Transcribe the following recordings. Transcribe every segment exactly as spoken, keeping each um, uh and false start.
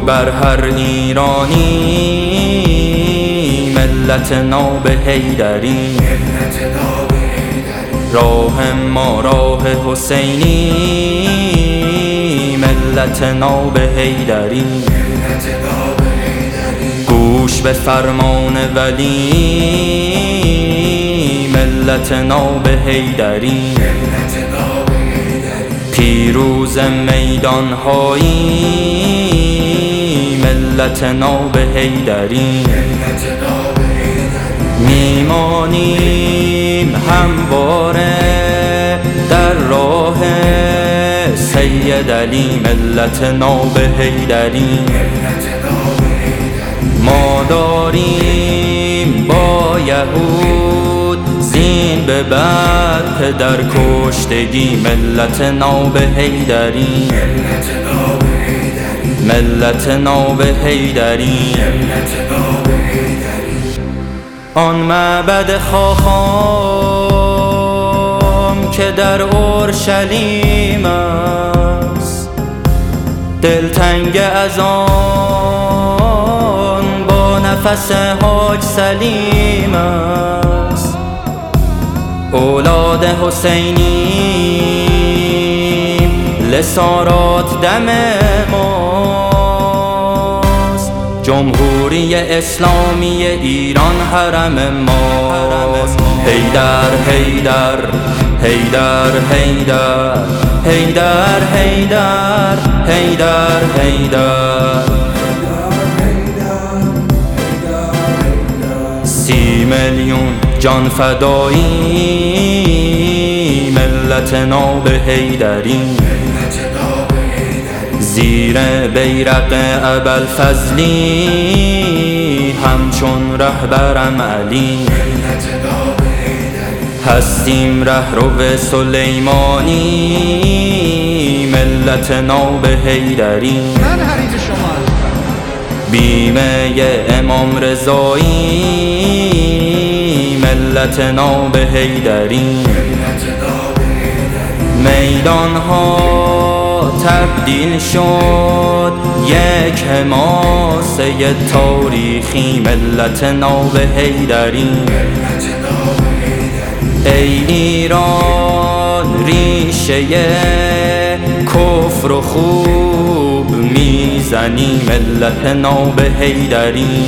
بر هر ایرانی ملت ناب حیدری. راه ما راه حسینی ملت ناب حیدری. گوش به فرمان ولی ملت ناب حیدری. پیروز میدان هایی ملت ناب حیدری. میمانیم همواره در راه سید علی ملت ناب حیدری. ما داریم با یهود زین به بعد پدر کشتگی ملت ناب حیدری. ملت ناب حیدری. آن معبد خاخام که در اورشلیم است، دلتنگ از آن با نفس حاج سلیم است. اولاد حسینی لسارات دم ماست. جمهوری اسلامی ایران حرم ماست. حیدر حیدر حیدر حیدر حیدر حیدر حیدر حیدر. سی میلیون جان فدایی ملت ناب حیدری. زیر بیرق ابوالفضلی همچون رهبرم علی. هستیم رهرو سلیمانی ملت ناب حیدری. من حریف شما بیمه امام رضایی ملت ناب حیدری. میدان ها تبدیل شد یک حماسه تاریخی ملت ناب حیدری. ای ایران ریشه کفر و خوب میزنی ملت ناب حیدری.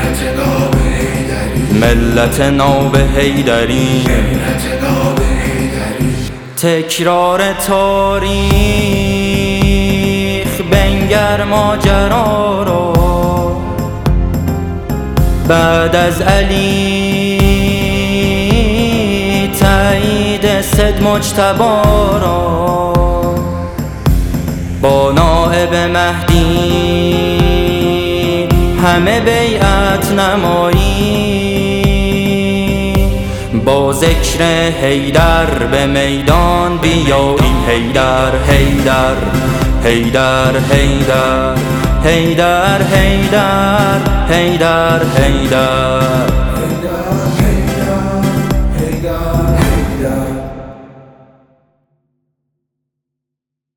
ملت ناب حیدری. تکرار تاریخ بنگر ماجرا رو. بعد از علی تایید صد مجتبی را. با نائب مهدی همه بیعت نمایی. با ذکر حیدر به میدان بیایی. حیدر حیدر حیدر حیدر حیدر حیدر حیدر حیدر.